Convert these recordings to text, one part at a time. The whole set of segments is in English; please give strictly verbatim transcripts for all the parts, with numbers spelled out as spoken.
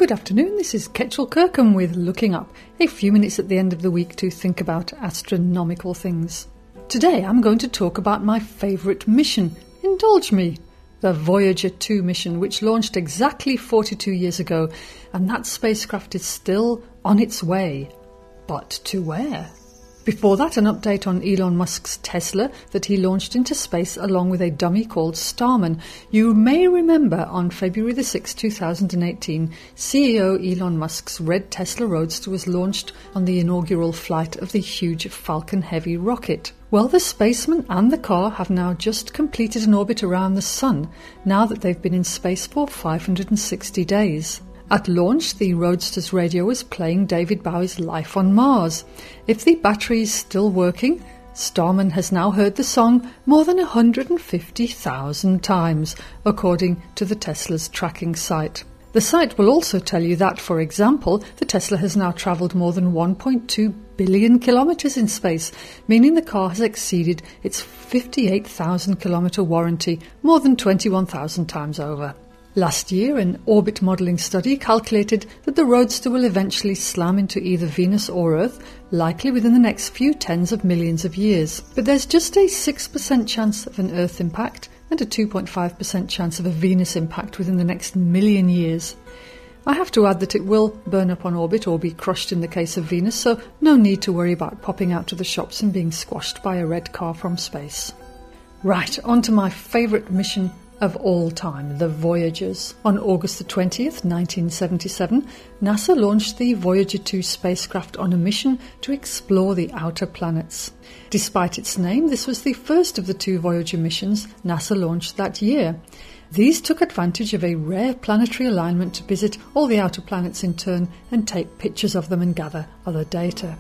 Good afternoon, this is Ketchel Kirkham with Looking Up, a few minutes at the end of the week to think about astronomical things. Today I'm going to talk about my favourite mission, indulge me, the Voyager two mission, which launched exactly forty-two years ago, and that spacecraft is still on its way. But to where? Before that, an update on Elon Musk's Tesla that he launched into space along with a dummy called Starman. You may remember on February the sixth, two thousand eighteen, C E O Elon Musk's red Tesla Roadster was launched on the inaugural flight of the huge Falcon Heavy rocket. Well, the spaceman and the car have now just completed an orbit around the Sun, now that they've been in space for five hundred sixty days. At launch, the Roadster's radio was playing David Bowie's Life on Mars. If the battery is still working, Starman has now heard the song more than one hundred fifty thousand times, according to the Tesla's tracking site. The site will also tell you that, for example, the Tesla has now travelled more than one point two billion kilometres in space, meaning the car has exceeded its fifty-eight thousand kilometre warranty more than twenty-one thousand times over. Last year, an orbit modelling study calculated that the Roadster will eventually slam into either Venus or Earth, likely within the next few tens of millions of years. But there's just a six percent chance of an Earth impact and a two point five percent chance of a Venus impact within the next million years. I have to add that it will burn up on orbit or be crushed in the case of Venus, so no need to worry about popping out to the shops and being squashed by a red car from space. Right, on to my favourite mission of all time, the Voyagers. On August the twentieth, nineteen seventy-seven, NASA launched the Voyager two spacecraft on a mission to explore the outer planets. Despite its name, this was the first of the two Voyager missions NASA launched that year. These took advantage of a rare planetary alignment to visit all the outer planets in turn and take pictures of them and gather other data.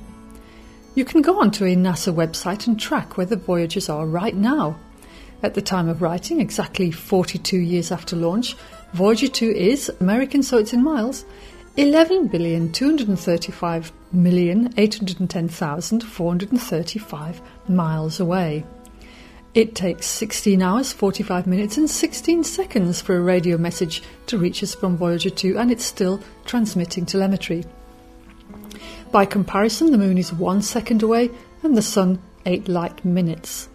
You can go onto a NASA website and track where the Voyagers are right now. At the time of writing, exactly forty-two years after launch, Voyager two is, American so it's in miles, eleven billion two hundred thirty-five million eight hundred ten thousand four hundred thirty-five miles away. It takes sixteen hours, forty-five minutes and sixteen seconds for a radio message to reach us from Voyager two, and it's still transmitting telemetry. By comparison, the Moon is one second away and the Sun eight light minutes.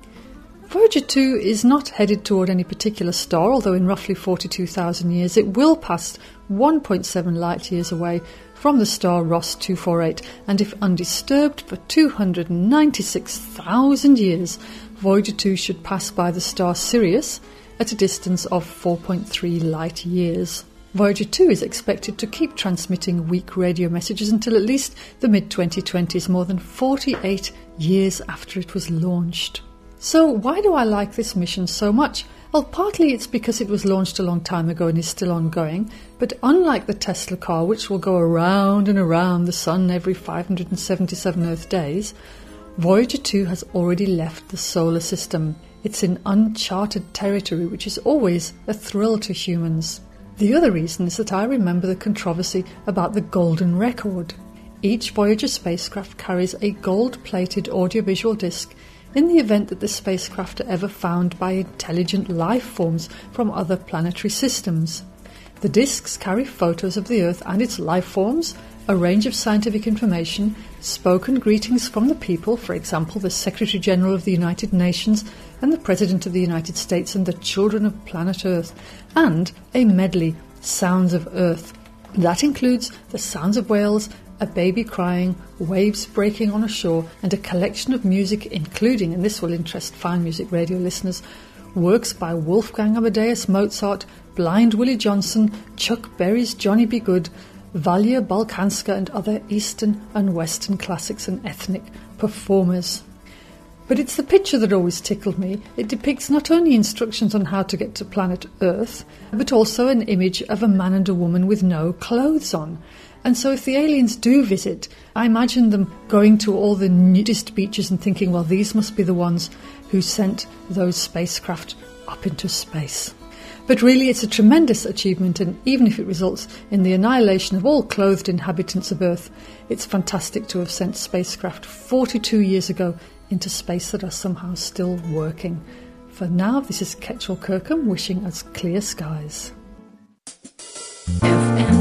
Voyager two is not headed toward any particular star, although in roughly forty-two thousand years it will pass one point seven light years away from the star Ross two forty-eight, and if undisturbed for two hundred ninety-six thousand years, Voyager two should pass by the star Sirius at a distance of four point three light years. Voyager two is expected to keep transmitting weak radio messages until at least the mid twenty twenties, more than forty-eight years after it was launched. So why do I like this mission so much? Well, partly it's because it was launched a long time ago and is still ongoing, but unlike the Tesla car, which will go around and around the Sun every five hundred seventy-seven Earth days, Voyager two has already left the solar system. It's in uncharted territory, which is always a thrill to humans. The other reason is that I remember the controversy about the Golden Record. Each Voyager spacecraft carries a gold-plated audiovisual disc in the event that the spacecraft are ever found by intelligent life forms from other planetary systems. The discs carry photos of the Earth and its life forms, a range of scientific information, spoken greetings from the people, for example the Secretary General of the United Nations and the President of the United States and the children of planet Earth, and a medley, Sounds of Earth. That includes the sounds of whales, a baby crying, waves breaking on a shore, and a collection of music including, and this will interest fine music radio listeners, works by Wolfgang Amadeus Mozart, Blind Willie Johnson, Chuck Berry's Johnny B. Goode, Valia Balkanska and other Eastern and Western classics and ethnic performers. But it's the picture that always tickled me. It depicts not only instructions on how to get to planet Earth, but also an image of a man and a woman with no clothes on. And so if the aliens do visit, I imagine them going to all the nudist beaches and thinking, well, these must be the ones who sent those spacecraft up into space. But really, it's a tremendous achievement, and even if it results in the annihilation of all clothed inhabitants of Earth, it's fantastic to have sent spacecraft forty-two years ago into space that are somehow still working. For now, this is Ketchel Kirkham wishing us clear skies. F M